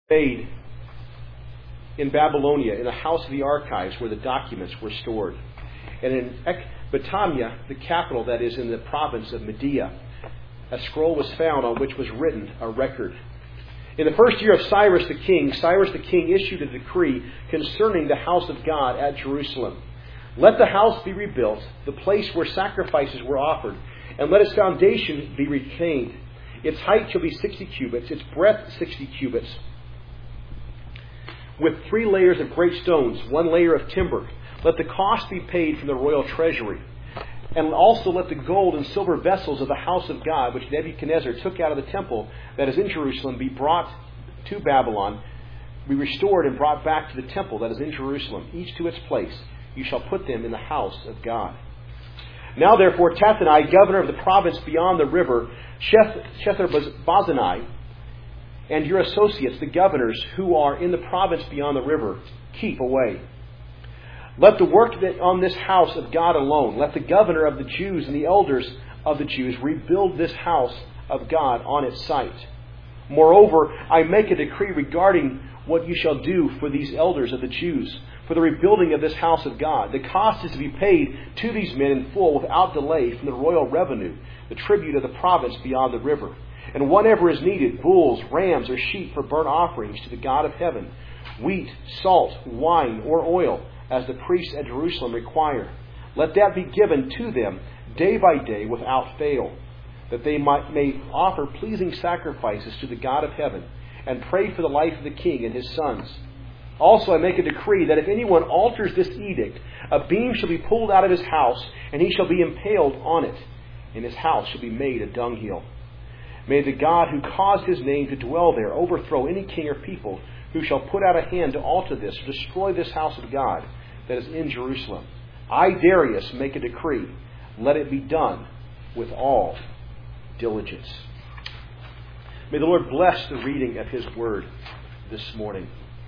made in Babylonia, in the house of the archives where the documents were stored. And in Ecbatana, the capital that is in the province of Media, a scroll was found on which was written a record. In the first year of Cyrus the king issued a decree concerning the house of God at Jerusalem. Let the house be rebuilt, the place where sacrifices were offered, and let its foundation be retained. Its height shall be 60 cubits, its breadth 60 cubits, with 3 layers of great stones, 1 layer of timber. Let the cost be paid from the royal treasury. And also let the gold and silver vessels of the house of God, which Nebuchadnezzar took out of the temple that is in Jerusalem, be brought to Babylon, be restored and brought back to the temple that is in Jerusalem, each to its place. You shall put them in the house of God. Now therefore, Tathenai, governor of the province beyond the river, Shethar-Bozenai, and your associates, the governors who are in the province beyond the river, keep away. Let the work on this house of God alone, let the governor of the Jews and the elders of the Jews rebuild this house of God on its site. Moreover, I make a decree regarding what you shall do for these elders of the Jews, for the rebuilding of this house of God. The cost is to be paid to these men in full without delay from the royal revenue, the tribute of the province beyond the river. And whatever is needed, bulls, rams, or sheep for burnt offerings to the God of heaven, wheat, salt, wine, or oil, as the priests at Jerusalem require. Let that be given to them day by day without fail, that they may offer pleasing sacrifices to the God of heaven, and pray for the life of the king and his sons. Also I make a decree that if anyone alters this edict, a beam shall be pulled out of his house, and he shall be impaled on it, and his house shall be made a dunghill. May the God who caused his name to dwell there overthrow any king or people who shall put out a hand to alter this, or destroy this house of God that is in Jerusalem. I, Darius, make a decree. Let it be done with all diligence. May the Lord bless the reading of His Word this morning.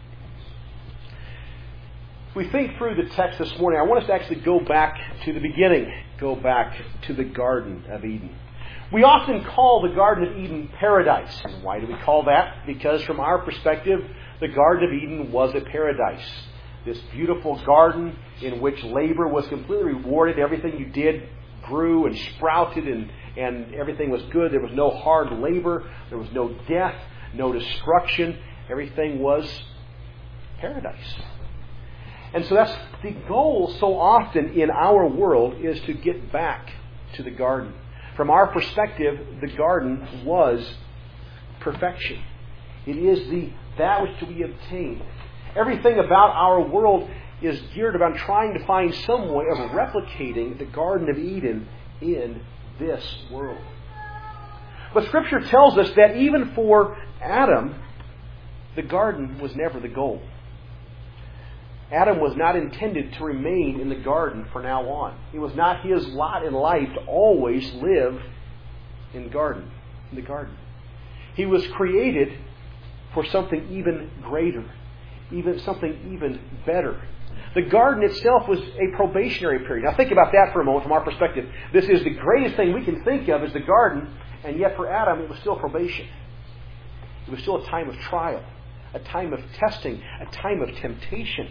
If we think through the text this morning, I want us to actually go back to the beginning. Go back to the Garden of Eden. We often call the Garden of Eden paradise. And why do we call that? Because from our perspective, the Garden of Eden was a paradise. This beautiful garden in which labor was completely rewarded. Everything you did grew and sprouted and everything was good. There was no hard labor. There was no death, no destruction. Everything was paradise. And so that's the goal so often in our world, is to get back to the garden. From our perspective, the garden was perfection. It is that which to be obtained. Everything about our world is geared around trying to find some way of replicating the Garden of Eden in this world. But Scripture tells us that even for Adam, the garden was never the goal. Adam was not intended to remain in the garden from now on. It was not his lot in life to always live in the garden. He was created for something even greater, something even better. The garden itself was a probationary period. Now think about that for a moment from our perspective. This is the greatest thing we can think of as the garden, and yet for Adam it was still probation. It was still a time of trial, a time of testing, a time of temptation.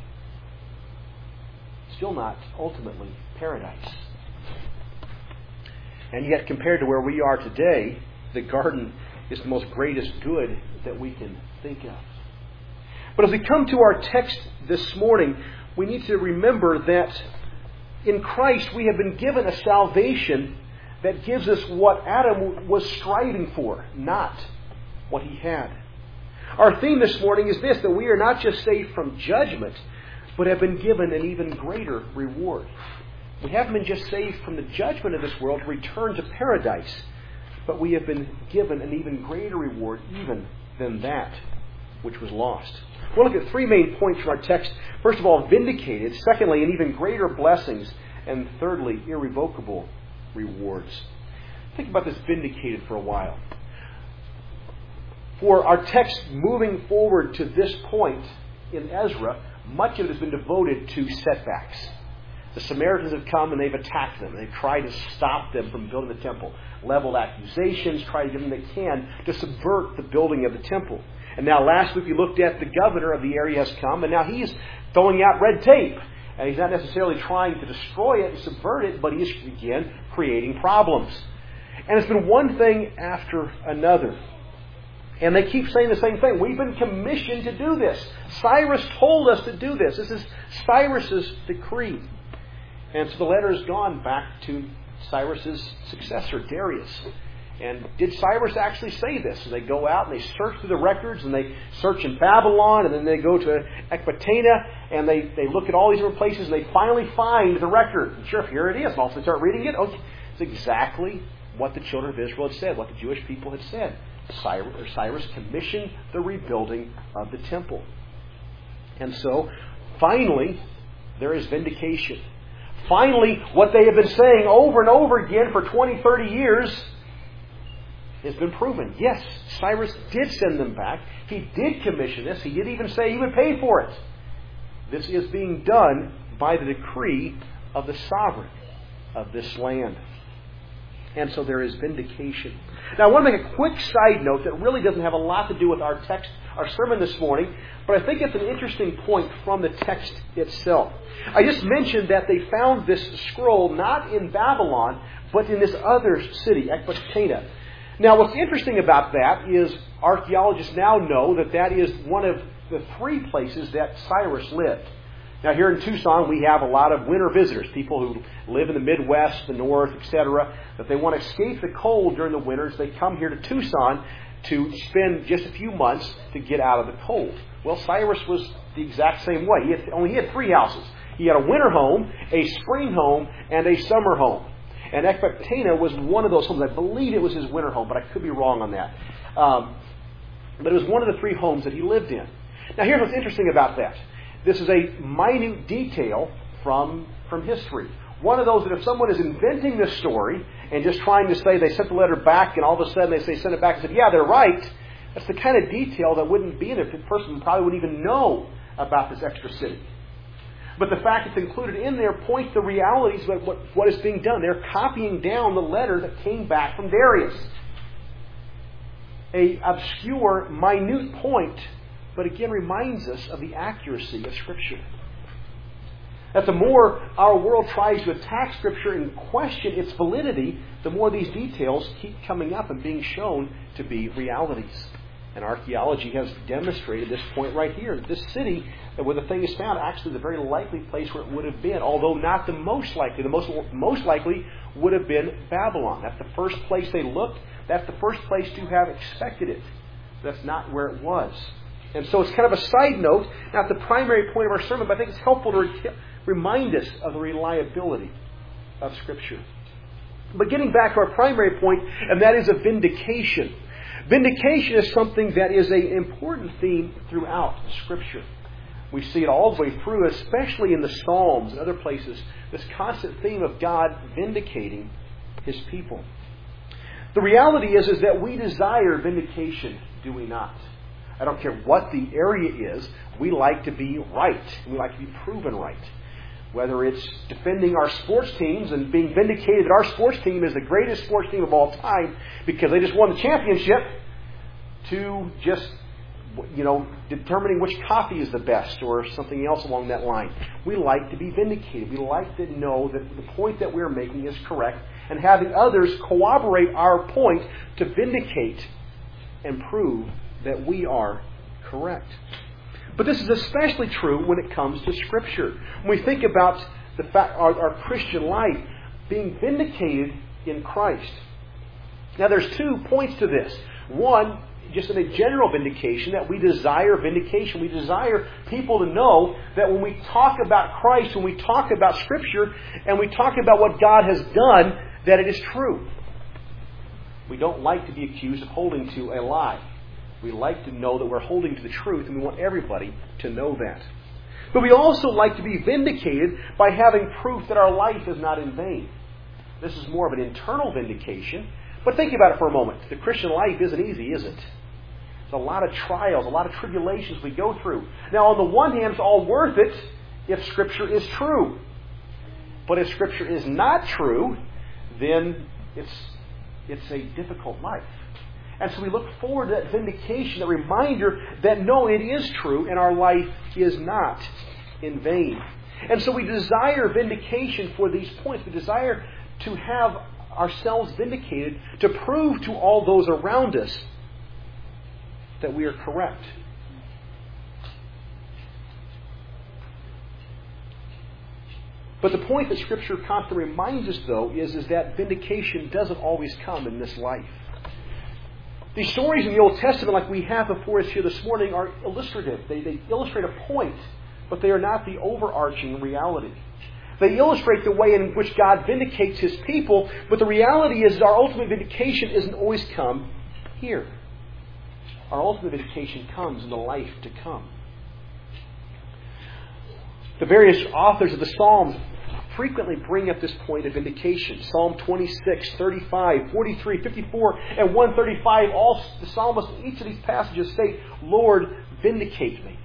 Still not ultimately paradise. And yet compared to where we are today, the garden is the most greatest good that we can think of. But as we come to our text this morning, we need to remember that in Christ we have been given a salvation that gives us what Adam was striving for, not what he had. Our theme this morning is this, that we are not just saved from judgment, but have been given an even greater reward. We haven't been just saved from the judgment of this world to return to paradise, but we have been given an even greater reward even than that which was lost. We'll look at 3 main points from our text. First of all, vindicated. Secondly, an even greater blessings. And thirdly, irrevocable rewards. Think about this vindicated for a while. For our text moving forward to this point in Ezra, much of it has been devoted to setbacks. The Samaritans have come and they've attacked them. They've tried to stop them from building the temple. Leveled accusations, tried to do everything they can to subvert the building of the temple. And now last week we looked at the governor of the area has come, and now he's throwing out red tape. And he's not necessarily trying to destroy it and subvert it, but he is, again, creating problems. And it's been one thing after another. And they keep saying the same thing. We've been commissioned to do this. Cyrus told us to do this. This is Cyrus's decree. And so the letter has gone back to Cyrus's successor, Darius. And did Cyrus actually say this? So they go out and they search through the records, and they search in Babylon, and then they go to Ecbatana, and they look at all these different places, and they finally find the record. And sure, here it is. And also they start reading it. Okay, it's exactly what the children of Israel had said, what the Jewish people had said. Cyrus commissioned the rebuilding of the temple. And so, finally, there is vindication. Finally, what they have been saying over and over again for 20, 30 years has been proven. Yes, Cyrus did send them back. He did commission this. He did even say he would pay for it. This is being done by the decree of the sovereign of this land. And so there is vindication. Now I want to make a quick side note that really doesn't have a lot to do with our text, our sermon this morning, but I think it's an interesting point from the text itself. I just mentioned that they found this scroll not in Babylon, but in this other city, Ecbatana. Now what's interesting about that is archaeologists now know that that is one of the three places that Cyrus lived. Now here in Tucson we have a lot of winter visitors, people who live in the Midwest, the North, etc. If they want to escape the cold during the winters, they come here to Tucson to spend just a few months to get out of the cold. Well, Cyrus was the exact same way. He had three houses. He had a winter home, a spring home, and a summer home. And Ecbatana was one of those homes. I believe it was his winter home, but I could be wrong on that. But it was one of the three homes that he lived in. Now here's what's interesting about that. This is a minute detail from history. One of those that if someone is inventing this story and just trying to say they sent the letter back and all of a sudden they say send it back and said, yeah, they're right, that's the kind of detail that wouldn't be in it. The person probably wouldn't even know about this extra city. But the fact it's included in there points to the realities of what is being done. They're copying down the letter that came back from Darius. A obscure, minute point, but again reminds us of the accuracy of Scripture. That the more our world tries to attack Scripture and question its validity, the more these details keep coming up and being shown to be realities. And archaeology has demonstrated this point right here. This city where the thing is found, actually the very likely place where it would have been, although not the most likely. The most likely would have been Babylon. That's the first place they looked. That's the first place to have expected it. That's not where it was. And so it's kind of a side note, not the primary point of our sermon, but I think it's helpful to remind us of the reliability of Scripture. But getting back to our primary point, and that is a vindication. Vindication is something that is an important theme throughout Scripture. We see it all the way through, especially in the Psalms and other places, this constant theme of God vindicating His people. The reality is that we desire vindication, do we not? I don't care what the area is, we like to be right. We like to be proven right. Whether it's defending our sports teams and being vindicated that our sports team is the greatest sports team of all time because they just won the championship, to just, determining which coffee is the best or something else along that line. We like to be vindicated. We like to know that the point that we're making is correct and having others corroborate our point to vindicate and prove that we are correct. But this is especially true when it comes to Scripture. When we think about the fact our Christian life being vindicated in Christ. Now there's 2 points to this. One, just in a general vindication, that we desire vindication. We desire people to know that when we talk about Christ, when we talk about Scripture, and we talk about what God has done, that it is true. We don't like to be accused of holding to a lie. We like to know that we're holding to the truth, and we want everybody to know that. But we also like to be vindicated by having proof that our life is not in vain. This is more of an internal vindication. But think about it for a moment. The Christian life isn't easy, is it? There's a lot of trials, a lot of tribulations we go through. Now, on the one hand, it's all worth it if Scripture is true. But if Scripture is not true, then it's a difficult life. And so we look forward to that vindication, that reminder that no, it is true and our life is not in vain. And so we desire vindication for these points. We desire to have ourselves vindicated, to prove to all those around us that we are correct. But the point that Scripture constantly reminds us, though, is that vindication doesn't always come in this life. These stories in the Old Testament, like we have before us here this morning, are illustrative. They illustrate a point, but they are not the overarching reality. They illustrate the way in which God vindicates His people, but the reality is our ultimate vindication isn't always come here. Our ultimate vindication comes in the life to come. The various authors of the Psalms frequently bring up this point of vindication. Psalm 26, 35, 43, 54, and 135, all the psalmists in each of these passages say, Lord, vindicate me.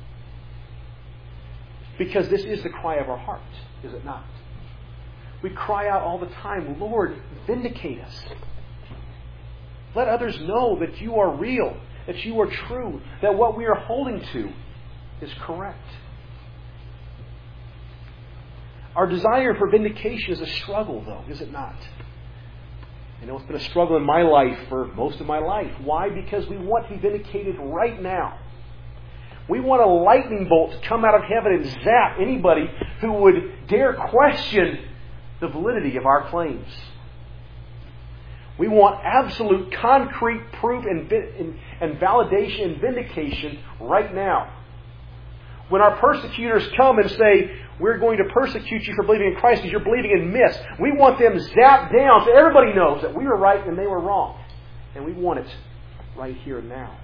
Because this is the cry of our heart, is it not? We cry out all the time, Lord, vindicate us. Let others know that you are real, that you are true, that what we are holding to is correct. Our desire for vindication is a struggle, though, is it not? I know it's been a struggle in my life for most of my life. Why? Because we want to be vindicated right now. We want a lightning bolt to come out of heaven and zap anybody who would dare question the validity of our claims. We want absolute concrete proof and validation and vindication right now. When our persecutors come and say, we're going to persecute you for believing in Christ because you're believing in myths, we want them zapped down so everybody knows that we were right and they were wrong. And we want it right here and now.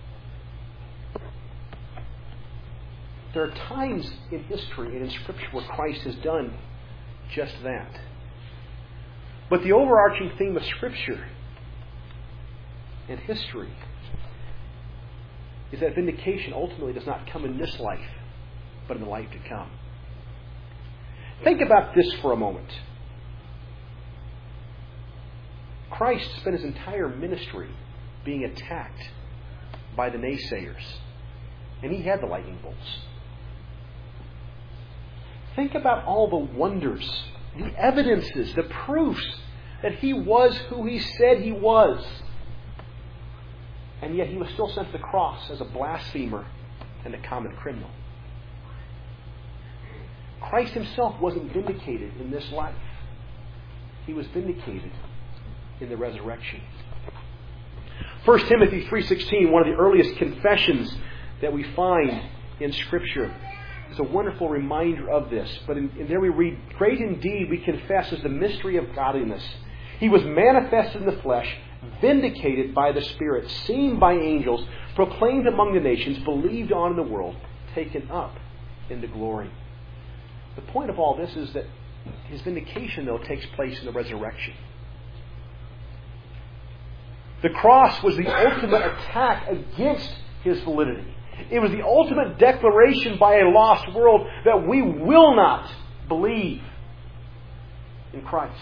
There are times in history and in Scripture where Christ has done just that. But the overarching theme of Scripture and history is that vindication ultimately does not come in this life, but in the life to come. Think about this for a moment. Christ spent His entire ministry being attacked by the naysayers, and He had the lightning bolts. Think about all the wonders, the evidences, the proofs that He was who He said He was. And yet He was still sent to the cross as a blasphemer and a common criminal. Christ Himself wasn't vindicated in this life. He was vindicated in the resurrection. 1 Timothy 3:16, one of the earliest confessions that we find in Scripture, is a wonderful reminder of this. But in there we read, great indeed we confess is the mystery of godliness. He was manifested in the flesh, vindicated by the Spirit, seen by angels, proclaimed among the nations, believed on in the world, taken up into glory. The point of all this is that His vindication, though, takes place in the resurrection. The cross was the ultimate attack against His validity. It was the ultimate declaration by a lost world that we will not believe in Christ.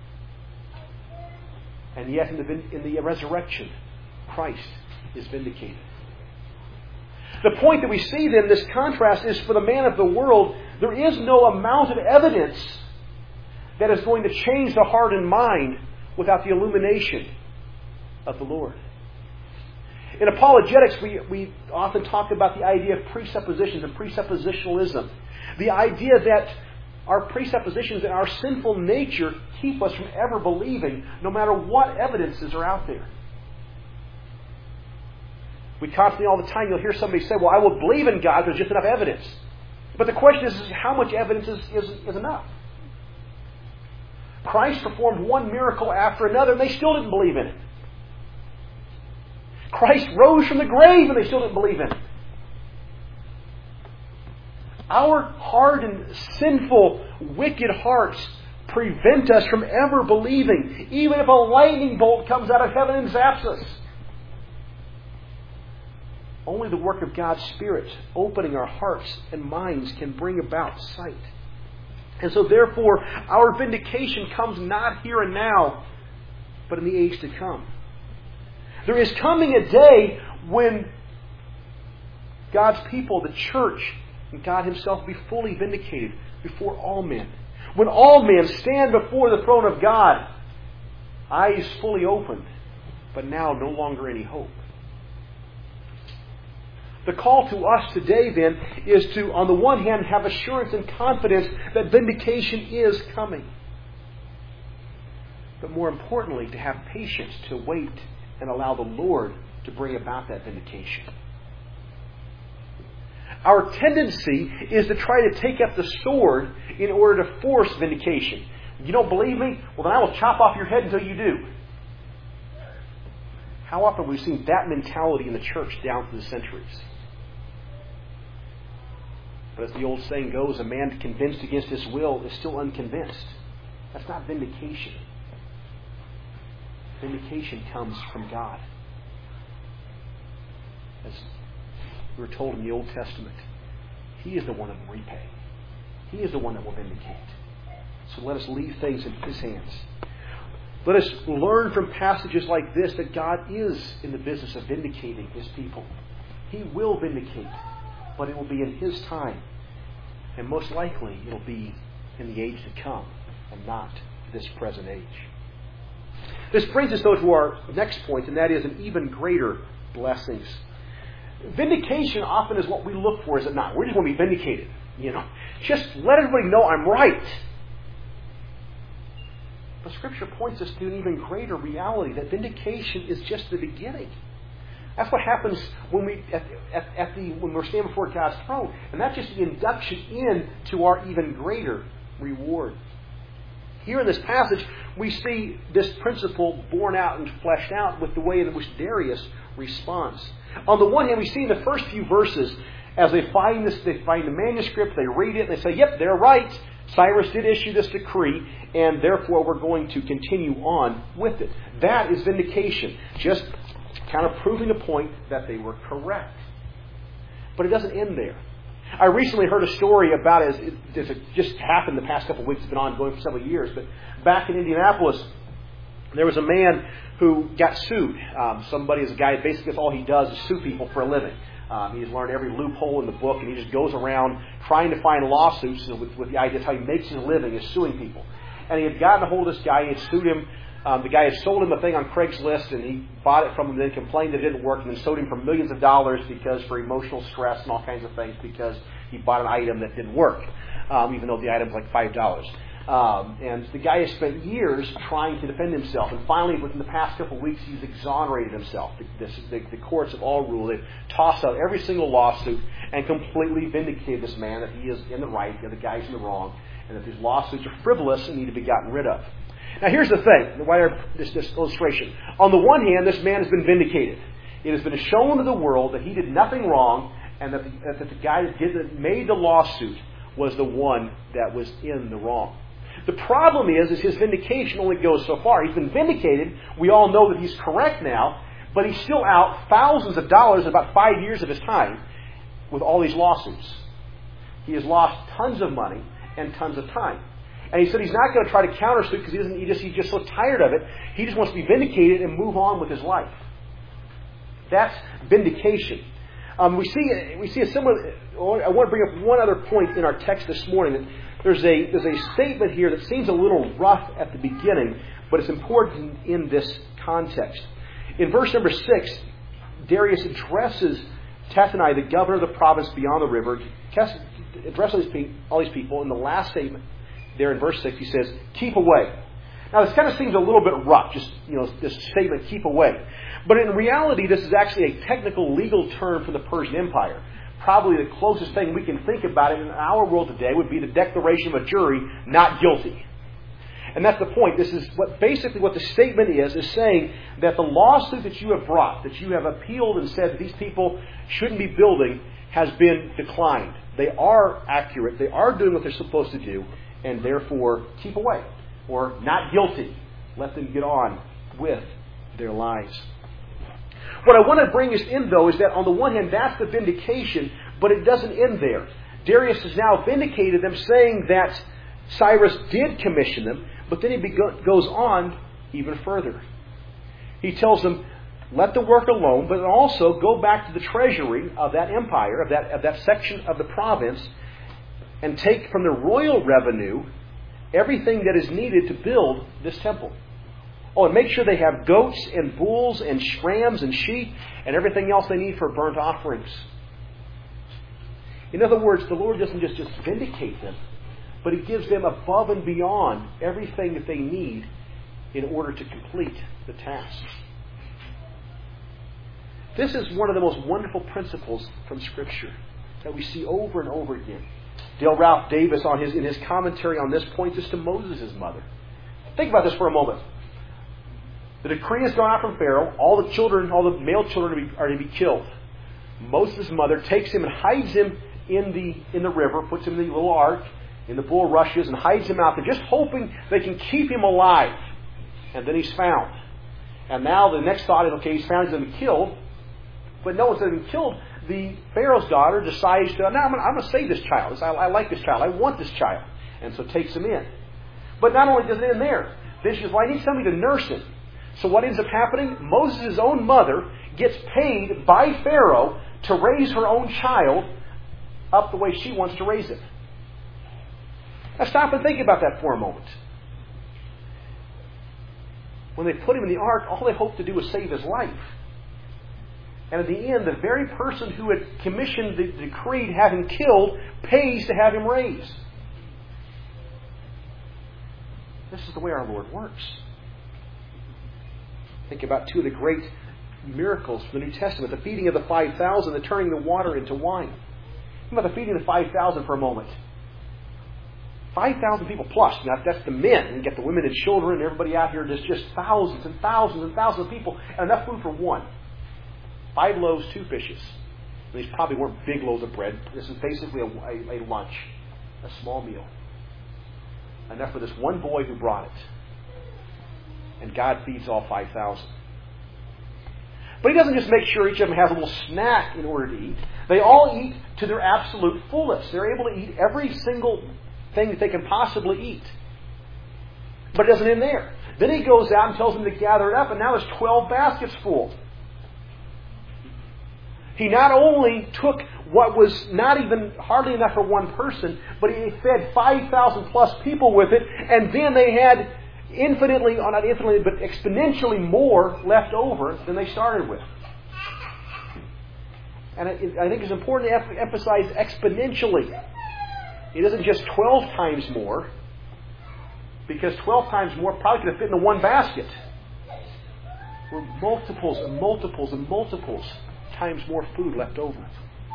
And yet in the resurrection, Christ is vindicated. The point that we see then, this contrast, is for the man of the world, there is no amount of evidence that is going to change the heart and mind without the illumination of the Lord. In apologetics, we often talk about the idea of presuppositions and presuppositionalism. The idea that our presuppositions and our sinful nature keep us from ever believing, no matter what evidences are out there. We constantly, all the time, you'll hear somebody say, well, I will believe in God, there's just enough evidence. But the question is how much evidence is enough? Christ performed one miracle after another, and they still didn't believe in it. Christ rose from the grave, and they still didn't believe in it. Our hardened, sinful, wicked hearts prevent us from ever believing, even if a lightning bolt comes out of heaven and zaps us. Only the work of God's Spirit, opening our hearts and minds, can bring about sight. And so therefore, our vindication comes not here and now, but in the age to come. There is coming a day when God's people, the church, and God Himself will be fully vindicated before all men. When all men stand before the throne of God, eyes fully opened, but now no longer any hope. The call to us today, then, is to, on the one hand, have assurance and confidence that vindication is coming. But more importantly, to have patience to wait and allow the Lord to bring about that vindication. Our tendency is to try to take up the sword in order to force vindication. You don't believe me? Well, then I will chop off your head until you do. How often have we seen that mentality in the church down through the centuries? But as the old saying goes, a man convinced against his will is still unconvinced. That's not vindication. Vindication comes from God. As we were told in the Old Testament, He is the one that will repay. He is the one that will vindicate. So let us leave things in His hands. Let us learn from passages like this that God is in the business of vindicating His people. He will vindicate, but it will be in His time. And most likely it will be in the age to come and not this present age. This brings us, though, to our next point, and that is an even greater blessings. Vindication often is what we look for, is it not? We just want to be vindicated. Just let everybody know I'm right. But Scripture points us to an even greater reality, that vindication is just the beginning. That's what happens when when we're standing before God's throne. And that's just the induction into our even greater reward. Here in this passage, we see this principle borne out and fleshed out with the way in which Darius responds. On the one hand, we see in the first few verses, as they find the manuscript, they read it, and they say, yep, they're right. Cyrus did issue this decree, and therefore we're going to continue on with it. That is vindication. Just kind of proving the point that they were correct. But it doesn't end there. I recently heard a story about it. It just happened the past couple of weeks. It's been ongoing for several years. But back in Indianapolis, there was a man who got sued. Somebody is a guy, basically that's all he does is sue people for a living. He's learned every loophole in the book, and he just goes around trying to find lawsuits with the idea that's how he makes his living, is suing people. And he had gotten a hold of this guy, he had sued him. The guy had sold him a thing on Craigslist, and he bought it from him, then complained that it didn't work, and then sued him for millions of dollars for emotional stress and all kinds of things because he bought an item that didn't work, even though the item's like $5. And the guy has spent years trying to defend himself, and finally, within the past couple of weeks, he's exonerated himself. The courts have all ruled. They've tossed out every single lawsuit and completely vindicated this man that he is in the right, the other guy's in the wrong, and that these lawsuits are frivolous and need to be gotten rid of. Now here's the thing, this illustration. On the one hand, this man has been vindicated. It has been shown to the world that he did nothing wrong, and that the guy that made the lawsuit was the one that was in the wrong. The problem is his vindication only goes so far. He's been vindicated. We all know that he's correct now, but he's still out thousands of dollars, about 5 years of his time, with all these lawsuits. He has lost tons of money and tons of time. And he said he's not going to try to countersuit because he's just so tired of it. He just wants to be vindicated and move on with his life. That's vindication. We see a similar. I want to bring up one other point in our text this morning. There's a statement here that seems a little rough at the beginning, but it's important in this context. In verse number 6, Darius addresses Tattenai, the governor of the province beyond the river, addresses all these people in the last statement. There in verse 6, he says, keep away. Now, this kind of seems a little bit rough, just, this statement, keep away. But in reality, this is actually a technical legal term from the Persian Empire. Probably the closest thing we can think about it in our world today would be the declaration of a jury, not guilty. And that's the point. This is basically what the statement is saying that the lawsuit that you have brought, that you have appealed and said that these people shouldn't be building, has been declined. They are accurate. They are doing what they're supposed to do. And therefore, keep away. Or not guilty. Let them get on with their lives. What I want to bring us in, though, is that on the one hand, that's the vindication, but it doesn't end there. Darius has now vindicated them, saying that Cyrus did commission them, but then he goes on even further. He tells them, let the work alone, but also go back to the treasury of that empire, of that section of the province, and take from the royal revenue everything that is needed to build this temple. Oh, and make sure they have goats and bulls and rams and sheep and everything else they need for burnt offerings. In other words, the Lord doesn't just vindicate them, but He gives them above and beyond everything that they need in order to complete the task. This is one of the most wonderful principles from Scripture that we see over and over again. Dale Ralph Davis, in his commentary on this, points us to Moses' mother. Think about this for a moment. The decree has gone out from Pharaoh. All the male children are to be killed. Moses' mother takes him and hides him in the river, puts him in the little ark, in the bulrushes, and hides him out there, just hoping they can keep him alive. And then he's found. And now the next thought is, okay, he's found, he's going to be killed. But no, instead of being killed, the Pharaoh's daughter decides to, I'm going to save this child. I like this child. I want this child. And so takes him in. But not only does it end there, then she says, well, I need somebody to nurse him. So what ends up happening? Moses' own mother gets paid by Pharaoh to raise her own child up the way she wants to raise it. Now stop and think about that for a moment. When they put him in the ark, all they hoped to do was save his life. And at the end, the very person who had commissioned the decree to have him killed pays to have him raised. This is the way our Lord works. Think about two of the great miracles from the New Testament. The feeding of the 5,000, the turning the water into wine. Think about the feeding of the 5,000 for a moment. 5,000 people plus. Now, that's the men. And you get the women and children and everybody out here. There's just thousands and thousands and thousands of people. And enough food for one. 5 loaves, 2 fishes. And these probably weren't big loaves of bread. This is basically a lunch. A small meal. Enough for this one boy who brought it. And God feeds all 5,000. But He doesn't just make sure each of them has a little snack in order to eat. They all eat to their absolute fullest. They're able to eat every single thing that they can possibly eat. But it doesn't end there. Then He goes out and tells them to gather it up, and now there's 12 baskets full. He not only took what was not even hardly enough for one person, but He fed 5,000 plus people with it, and then they had not infinitely, but exponentially more left over than they started with. And I think it's important to emphasize exponentially. It isn't just 12 times more, because 12 times more probably could have fit in the one basket. There were multiples and multiples and multiples times more food left over.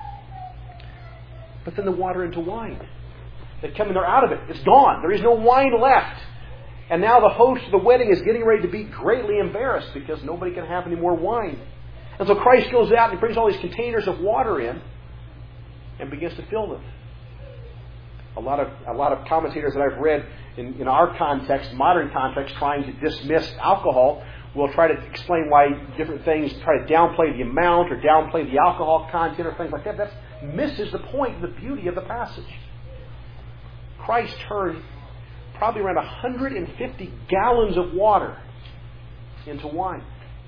But then the water into wine. They come and they're out of it. It's gone. There is no wine left. And now the host of the wedding is getting ready to be greatly embarrassed because nobody can have any more wine. And so Christ goes out and He brings all these containers of water in and begins to fill them. A lot of commentators that I've read in our context, modern context, trying to dismiss alcohol, will try to explain why different things try to downplay the amount or downplay the alcohol content or things like that. That misses the point, the beauty of the passage. Christ turned probably around 150 gallons of water into wine.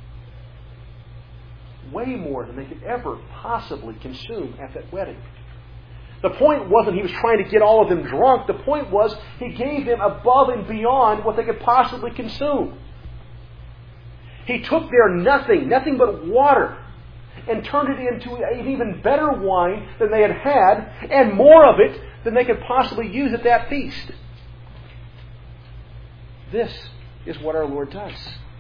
Way more than they could ever possibly consume at that wedding. The point wasn't He was trying to get all of them drunk. The point was He gave them above and beyond what they could possibly consume. He took their nothing but water, and turned it into an even better wine than they had, and more of it than they could possibly use at that feast. This is what our Lord does.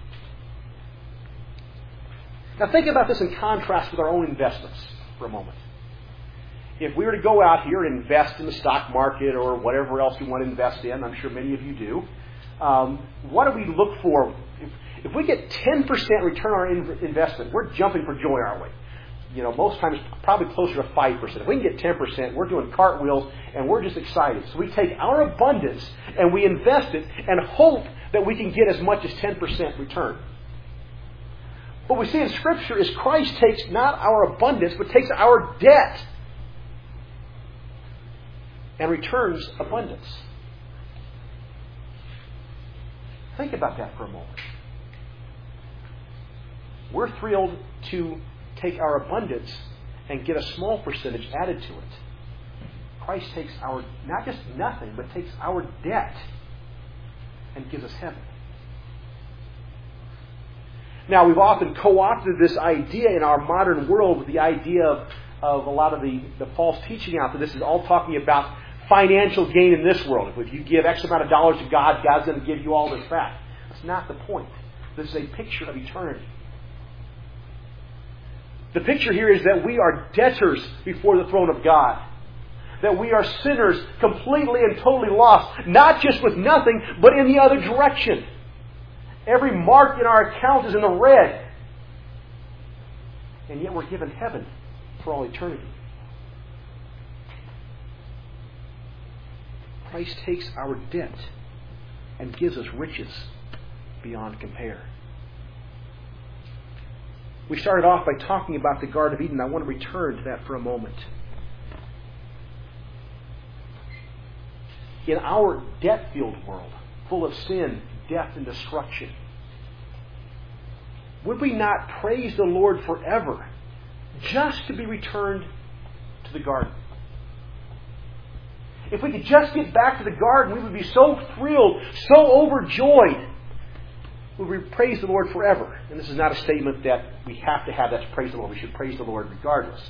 Now think about this in contrast with our own investments for a moment. If we were to go out here and invest in the stock market or whatever else we want to invest in, I'm sure many of you do, what do we look for? If we get 10% return on our investment, we're jumping for joy, aren't we? Most times probably closer to 5%. If we can get 10%, we're doing cartwheels and we're just excited. So we take our abundance and we invest it and hope that we can get as much as 10% return. What we see in Scripture is Christ takes not our abundance, but takes our debt and returns abundance. Think about that for a moment. we're thrilled to take our abundance and get a small percentage added to it. Christ takes our, not just nothing, but takes our debt and gives us heaven. Now, we've often co-opted this idea in our modern world with the idea of a lot of the false teaching out there. This is all talking about financial gain in this world. If you give X amount of dollars to God, God's going to give you all this back. That's not the point. This is a picture of eternity. The picture here is that we are debtors before the throne of God. That we are sinners, completely and totally lost, not just with nothing, but in the other direction. Every mark in our account is in the red. And yet we're given heaven for all eternity. Christ takes our debt and gives us riches beyond compare. We started off by talking about the Garden of Eden. I want to return to that for a moment. In our debt-filled world, full of sin, death, and destruction, would we not praise the Lord forever just to be returned to the garden? If we could just get back to the garden, we would be so thrilled, so overjoyed. We would praise the Lord forever. And this is not a statement that we have to have. That's praise the Lord. We should praise the Lord regardless.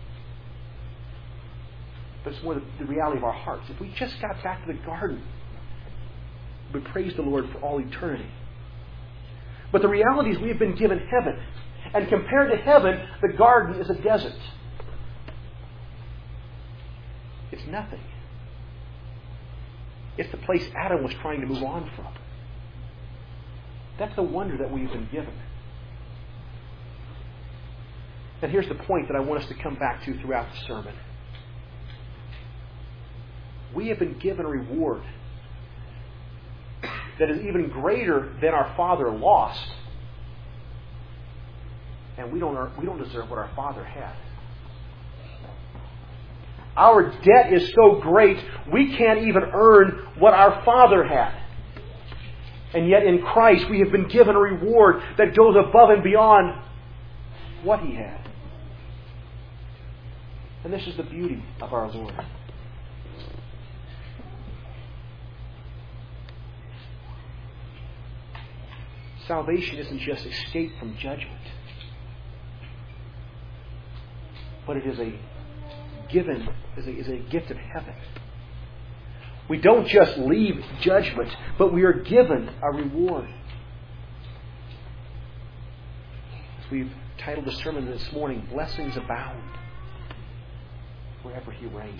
But it's more the reality of our hearts. If we just got back to the garden, we would praise the Lord for all eternity. But the reality is we have been given heaven. And compared to heaven, the garden is a desert. It's nothing. It's the place Adam was trying to move on from. That's the wonder that we've been given. And here's the point that I want us to come back to throughout the sermon. We have been given a reward that is even greater than our father lost. And we don't deserve what our father had. Our debt is so great, we can't even earn what our father had. And yet in Christ we have been given a reward that goes above and beyond what He had. And this is the beauty of our Lord. Salvation isn't just escape from judgment, but it is a gift of heaven. We don't just leave judgment, but we are given a reward. As we've titled the sermon this morning, Blessings Abound wherever He reigns.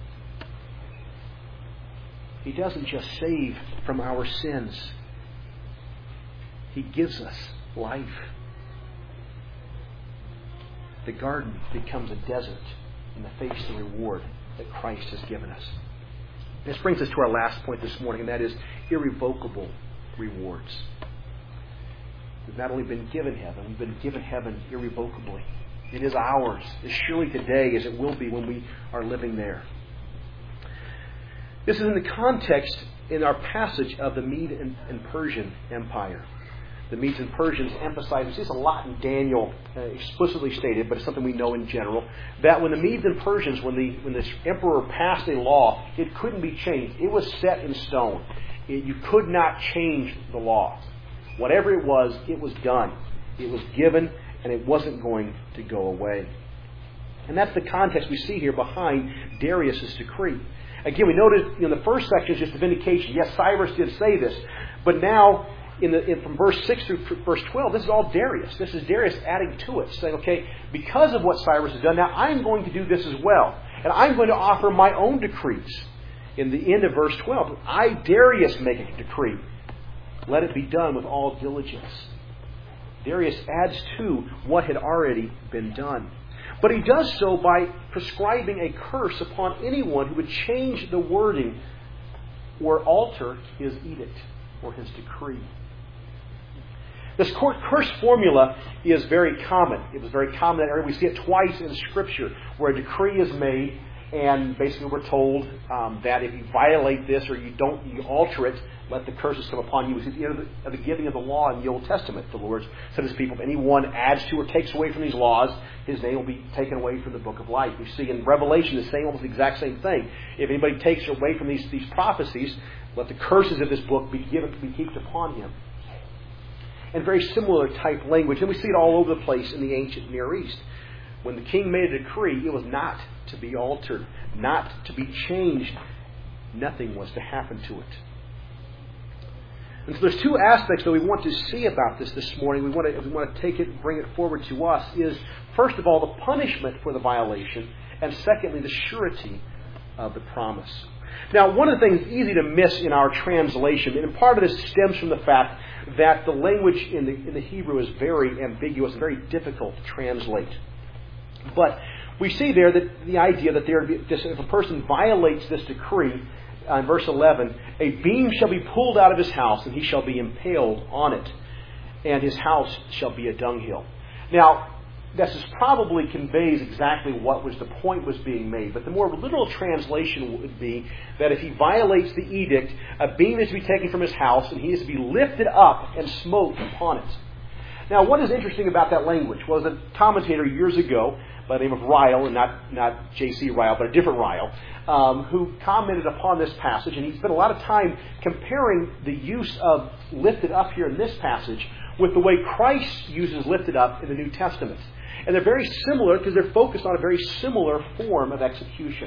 He doesn't just save from our sins. He gives us life. The garden becomes a desert in the face of the reward that Christ has given us. This brings us to our last point this morning, and that is irrevocable rewards. We've not only been given heaven, we've been given heaven irrevocably. It is ours as surely today as it will be when we are living there. This is in the context in our passage of the Mede and Persian Empire. The Medes and Persians emphasize, we see this a lot in Daniel, explicitly stated, but it's something we know in general, that when the Medes and Persians, when this emperor passed a law, it couldn't be changed. It was set in stone. You could not change the law. Whatever it was done. It was given, and it wasn't going to go away. And that's the context we see here behind Darius' decree. Again, we noted in the first section is just a vindication. Yes, Cyrus did say this, but now from verse 6 through verse 12, this is all Darius. This is Darius adding to it, saying, okay, because of what Cyrus has done, now I'm going to do this as well. And I'm going to offer my own decrees. In the end of verse 12, I, Darius, make a decree. Let it be done with all diligence. Darius adds to what had already been done. But he does so by prescribing a curse upon anyone who would change the wording or alter his edict or his decree. This curse formula is very common. It was very common in that area. We see it twice in Scripture where a decree is made And basically we're told that if you violate this or you alter it, let the curses come upon you. It's at the end of the giving of the law in the Old Testament. The Lord said to his people, if anyone adds to or takes away from these laws, his name will be taken away from the book of life. We see in Revelation almost the exact same thing. If anybody takes away from these prophecies, let the curses of this book be heaped upon him. And very similar type language. And we see it all over the place in the ancient Near East. When the king made a decree, it was not to be altered, not to be changed. Nothing was to happen to it. And so there's two aspects that we want to see about this morning. We want to take it and bring it forward to us is, first of all, the punishment for the violation, and secondly, the surety of the promise. Now, one of the things easy to miss in our translation, and part of this stems from the fact that the language in the Hebrew is very ambiguous and very difficult to translate. But we see there that the idea that if a person violates this decree, in verse 11, a beam shall be pulled out of his house, and he shall be impaled on it, and his house shall be a dunghill. Now, this probably conveys exactly what was the point was being made, but the more literal translation would be that if he violates the edict, a beam is to be taken from his house, and he is to be lifted up and smote upon it. Now, what is interesting about that language was a commentator years ago by the name of Ryle, and not J.C. Ryle, but a different Ryle, who commented upon this passage, and he spent a lot of time comparing the use of lifted up here in this passage with the way Christ uses lifted up in the New Testament. And they're very similar because they're focused on a very similar form of execution.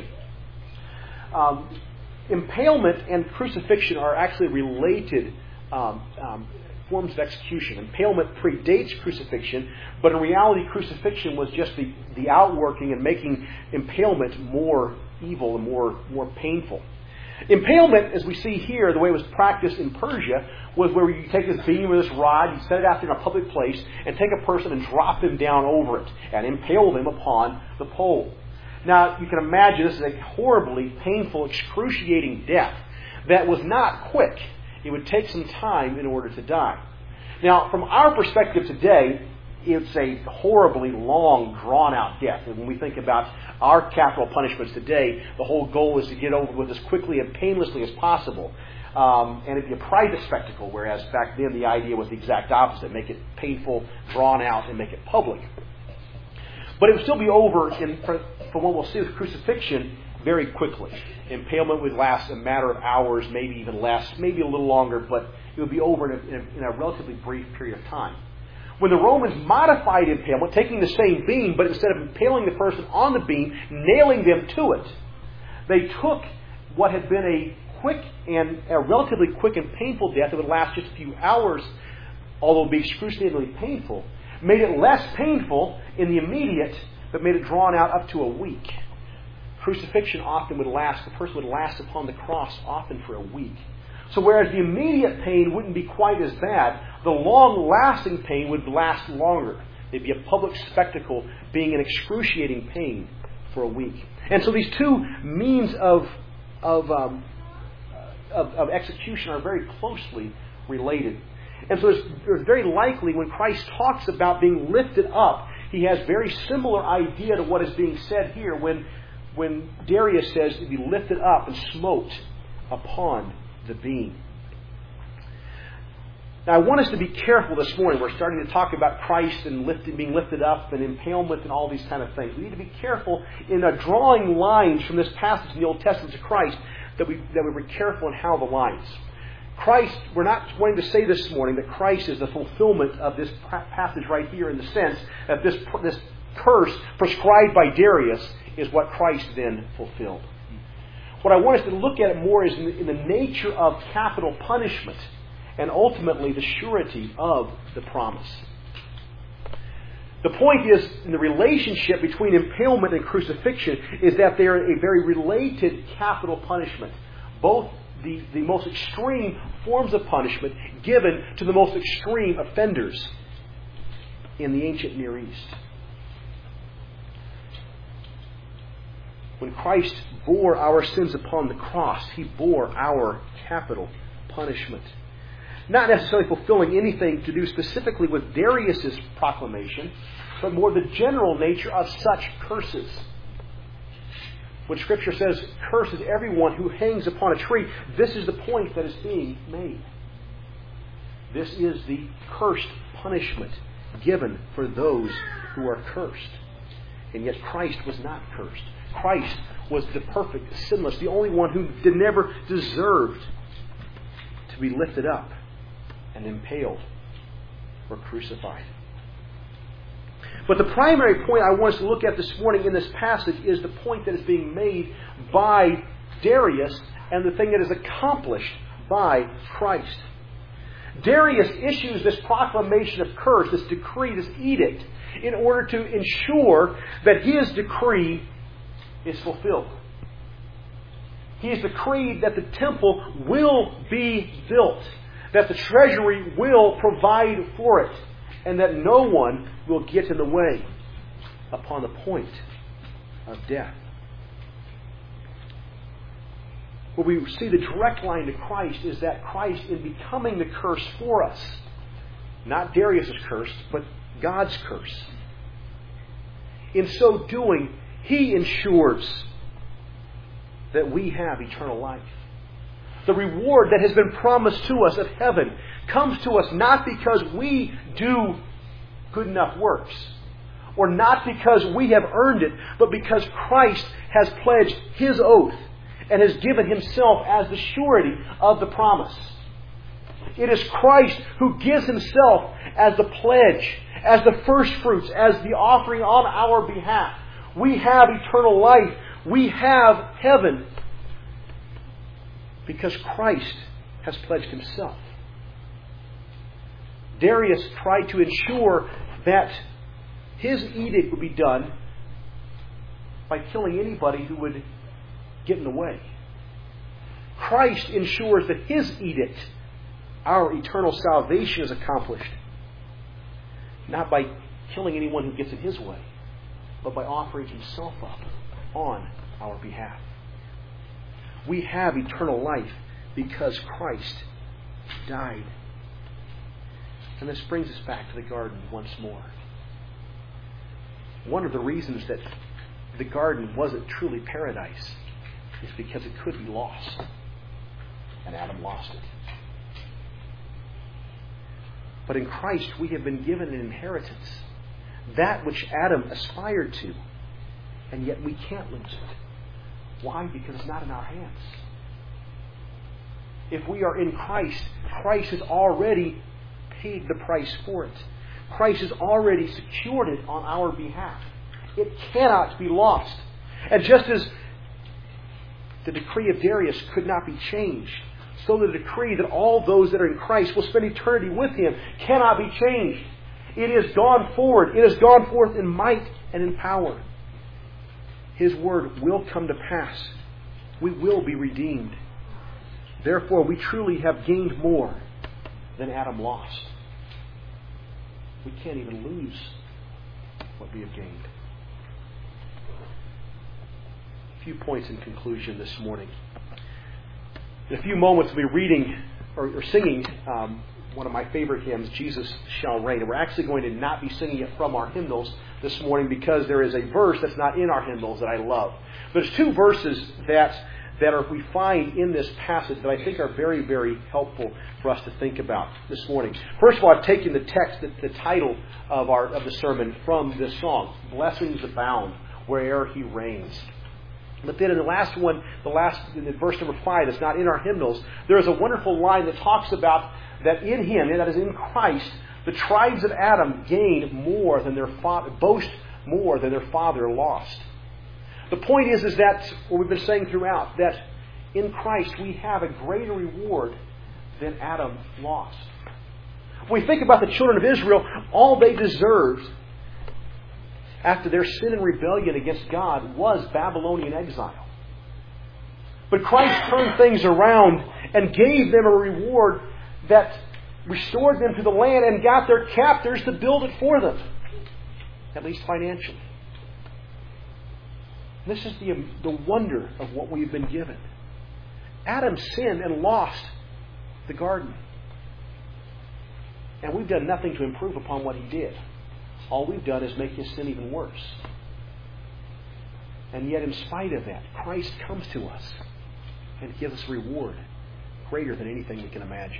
Impalement and crucifixion are actually related forms of execution. Impalement predates crucifixion, but in reality crucifixion was just the outworking and making impalement more evil and more painful. Impalement, as we see here, the way it was practiced in Persia, was where you take this beam or this rod, you set it out there in a public place, and take a person and drop them down over it, and impale them upon the pole. Now, you can imagine this is a horribly painful, excruciating death that was not quick. It would take some time in order to die. Now, from our perspective today, it's a horribly long, drawn-out death. And when we think about our capital punishments today, the whole goal is to get over with as quickly and painlessly as possible. And it'd be a private spectacle, whereas back then the idea was the exact opposite. Make it painful, drawn out, and make it public. But it would still be over, from what we'll see with crucifixion, very quickly. Impalement would last a matter of hours, maybe even less, maybe a little longer, but it would be over in a relatively brief period of time. When the Romans modified impalement, taking the same beam, but instead of impaling the person on the beam, nailing them to it, they took what had been a relatively quick and painful death that would last just a few hours, although it would be excruciatingly painful, made it less painful in the immediate, but made it drawn out up to a week. Crucifixion often the person would last upon the cross often for a week. So whereas the immediate pain wouldn't be quite as bad, the long-lasting pain would last longer. It'd be a public spectacle, being an excruciating pain for a week. And so these two means of execution are very closely related. And so it's very likely when Christ talks about being lifted up, he has very similar idea to what is being said here when Darius says to be lifted up and smote upon the beam. Now, I want us to be careful this morning. We're starting to talk about Christ and being lifted up and impalement and all these kind of things. We need to be careful in drawing lines from this passage in the Old Testament to Christ that we be careful in how the lines. Christ, we're not wanting to say this morning that Christ is the fulfillment of this passage right here in the sense that this curse prescribed by Darius is what Christ then fulfilled. What I want us to look at more is in the nature of capital punishment and ultimately the surety of the promise. The point is, in the relationship between impalement and crucifixion, is that they are a very related capital punishment. Both the most extreme forms of punishment given to the most extreme offenders in the ancient Near East. When Christ bore our sins upon the cross, He bore our capital punishment. Not necessarily fulfilling anything to do specifically with Darius' proclamation, but more the general nature of such curses. When Scripture says, "Cursed is everyone who hangs upon a tree," this is the point that is being made. This is the cursed punishment given for those who are cursed. And yet Christ was not cursed. Christ was the perfect, sinless, the only one who never deserved to be lifted up and impaled or crucified. But the primary point I want us to look at this morning in this passage is the point that is being made by Darius and the thing that is accomplished by Christ. Darius issues this proclamation of curse, this decree, this edict, in order to ensure that his decree is fulfilled. He has decreed that the temple will be built, that the treasury will provide for it, and that no one will get in the way upon the point of death. Where we see the direct line to Christ is that Christ, in becoming the curse for us, not Darius' curse, but God's curse, in so doing, He ensures that we have eternal life. The reward that has been promised to us of heaven comes to us not because we do good enough works, or not because we have earned it, but because Christ has pledged His oath and has given Himself as the surety of the promise. It is Christ who gives Himself as the pledge, as the first fruits, as the offering on our behalf. We have eternal life. We have heaven because Christ has pledged Himself. Darius tried to ensure that his edict would be done by killing anybody who would get in the way. Christ ensures that His edict, our eternal salvation, is accomplished not by killing anyone who gets in His way, but by offering Himself up on our behalf. We have eternal life because Christ died. And this brings us back to the garden once more. One of the reasons that the garden wasn't truly paradise is because it could be lost. And Adam lost it. But in Christ we have been given an inheritance. That which Adam aspired to. And yet we can't lose it. Why? Because it's not in our hands. If we are in Christ, Christ has already paid the price for it. Christ has already secured it on our behalf. It cannot be lost. And just as the decree of Darius could not be changed, so the decree that all those that are in Christ will spend eternity with Him cannot be changed. It has gone forward. It has gone forth in might and in power. His word will come to pass. We will be redeemed. Therefore, we truly have gained more than Adam lost. We can't even lose what we have gained. A few points in conclusion this morning. In a few moments, we'll be reading or singing one of my favorite hymns, Jesus Shall Reign. And we're actually going to not be singing it from our hymnals this morning because there is a verse that's not in our hymnals that I love. There's two verses that we find in this passage that I think are very, very helpful for us to think about this morning. First of all, I've taken the text, the title of the sermon from this song, "Blessings Abound Where'er He Reigns." But then in the last one, in verse number 5, that's not in our hymnals, there is a wonderful line that talks about that in Him, and that is in Christ, the tribes of Adam gained more than their father, boast more than their father lost. The point is that what we've been saying throughout, that in Christ we have a greater reward than Adam lost. When we think about the children of Israel, all they deserved after their sin and rebellion against God was Babylonian exile. But Christ turned things around and gave them a reward that restored them to the land and got their captors to build it for them, at least financially. This is the wonder of what we've been given. Adam sinned and lost the garden. And we've done nothing to improve upon what he did. All we've done is make his sin even worse. And yet, in spite of that, Christ comes to us and gives us reward greater than anything we can imagine.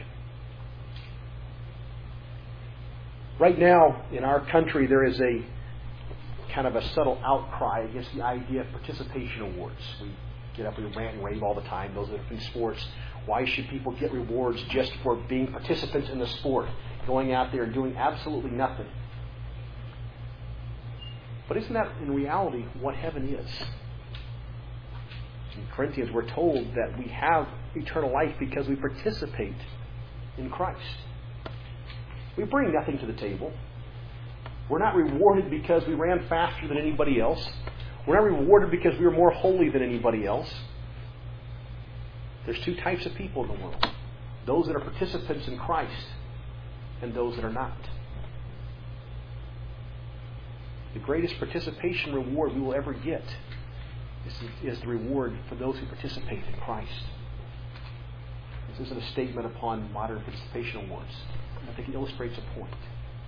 Right now, in our country, there is a kind of a subtle outcry against the idea of participation awards. We get up and rant and rave all the time, those that are in sports. Why should people get rewards just for being participants in the sport, going out there and doing absolutely nothing? But isn't that in reality what heaven is? In Corinthians, we're told that we have eternal life because we participate in Christ. We bring nothing to the table. We're not rewarded because we ran faster than anybody else. We're not rewarded because we were more holy than anybody else. There's two types of people in the world. Those that are participants in Christ and those that are not. The greatest participation reward we will ever get is the reward for those who participate in Christ. This isn't a statement upon modern participation awards. I think it illustrates a point.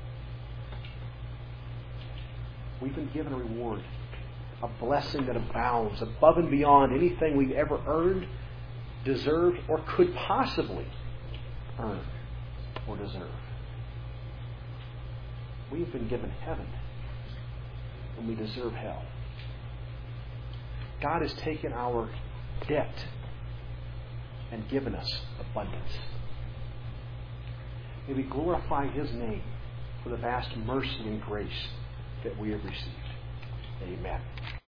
We've been given a reward, a blessing that abounds above and beyond anything we've ever earned, deserved, or could possibly earn or deserve. We've been given heaven, and we deserve hell. God has taken our debt and given us abundance. May we glorify His name for the vast mercy and grace that we have received. Amen.